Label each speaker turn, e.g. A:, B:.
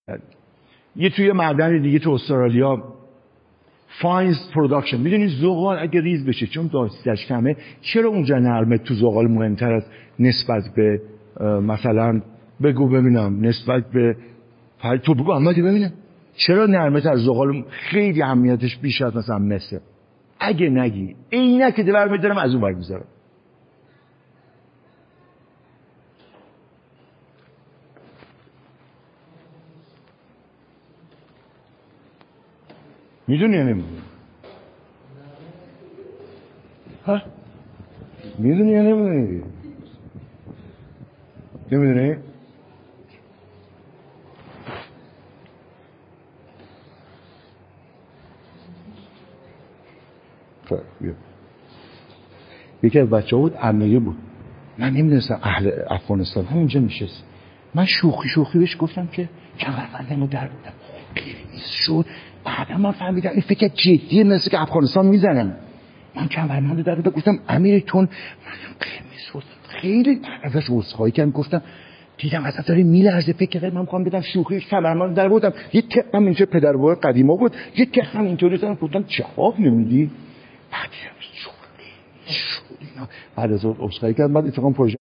A: یه توی معدن دیگه تو استرالیا فاینز پروداکشن، میدونی زغال اگه ریز بشه چون داستش کمه، چرا اونجا نرمه تو زغال مهمتر از نسبت به مثلا بگو ببینم نسبت به تو بگو احمدی ببینم چرا نرمه تر زغال خیلی اهمیتش بیش از مثلا مصر؟ اگه نگی عینک دور میدارم از اون ور میذارم. میدونی یا نمیدونی؟ ها؟ میدونی یا نمیدونی؟ نمیدونی؟ خب بیا. یکی از بچه ها بود امنیه بود، من نمیدونستم اهل افغانستان همینجا نشست، من شوخی بهش گفتم که کمربندمو در بودم قرمز شد، بعدا من فهمیدم این فکر جدیه مثل که افغانستان میزنم. من کمربندو در بودم گفتم امیرتون منم قرمز شد، خیلی ازش عذرخواهی کردم، گفتم دیدم اصلا داره میلرزه، فکر کردم من میخوام بدم شوخیش کمربندو در بودم، یه تقم اینجا پدربار قدیما بود، یه تقم اینطوری زدم، گفتم جواب نمیدی؟ بعد بعد از عذرخواهی کردم، بعد اتفاقا پروژه